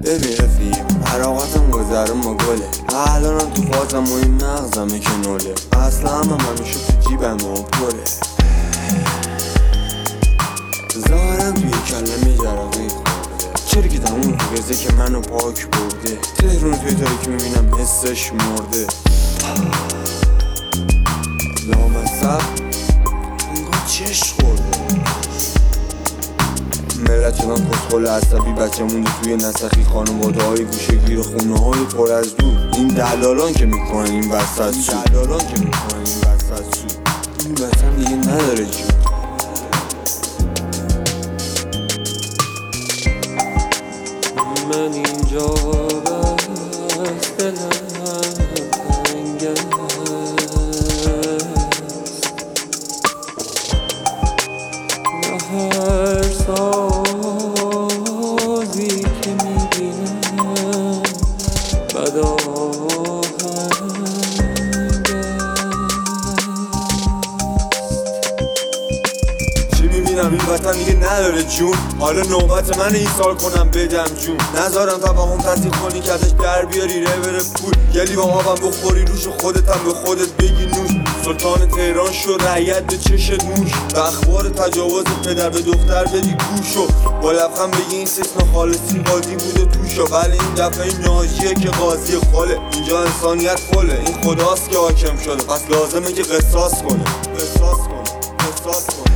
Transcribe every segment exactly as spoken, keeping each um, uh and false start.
ببین رفیق حراقتم گذرم با گله الانم تو فازم و این مغزمه که نوله اصلا هم همیشه تو جیبم و پره ظاهرم توی کلم یه جرقه خورده چرکیدم اون روزه که منو پاک برده تهرون توی تاریکی میبینم حسش مرده لامصب انگار چش خورده ملت شدن کسخل عصبی بچه مونده توی نسخی خانواده های گوشه گیر خونه های پر از دود این دلالان که میکنن این وسط سود دلالان که میکنن این وسط سود این وطن دیگه نداره جون من اینجا بس دلم تنگ است نه هر سازی که میبینم بد آهنگ است چی میبینم این وطن دیگه نداره جون حالا نوبت من ایثار کنم بدم جون نذارم تفاهم تصدیق کنی که ازش در بیاری ره بره پول یه لیوان آبم بخوری روش و خودتم به خودت بگی نوش سلطان تهران شو رعیت به چشت موش به اخبار تجاوز پدر به دختر بدی گوشو با لبخند بگی این سیسم خالصی قاضی بوده توشو ولی این دفعه این ناجیه که قاضی خاله اینجا انسانیت خاله این خداست که حاکم شده پس لازمه که قصاص کنه قصاص کنه قصاص کنه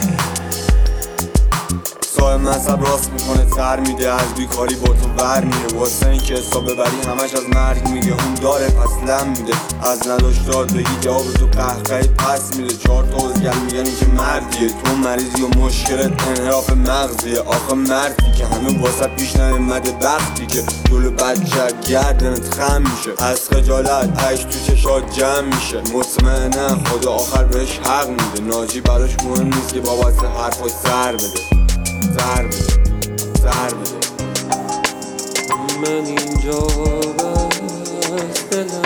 صاحب منصب راست میکنه تر میده از بیکاری با تو ور میره واسه این که حساب ببری همش از مرگ میگه اون داره پس لم میده از نداشتار بگی جواب تو قهقهی پس میده چهار تا ازگل میگن این که مردیه تو مریضی و مشکلت انحراف مغزیه آخه مردی که همه واسه پیش نمیمده بختی که جلو بچه گردنت خم میشه از خجالت عیش تو چشات جمع میشه مطمئنم خدا آخر بهش حق میده ناجی براش مهم نیست که بابت حرفاش سر بده سر بده سر بده من اینجا بس دلم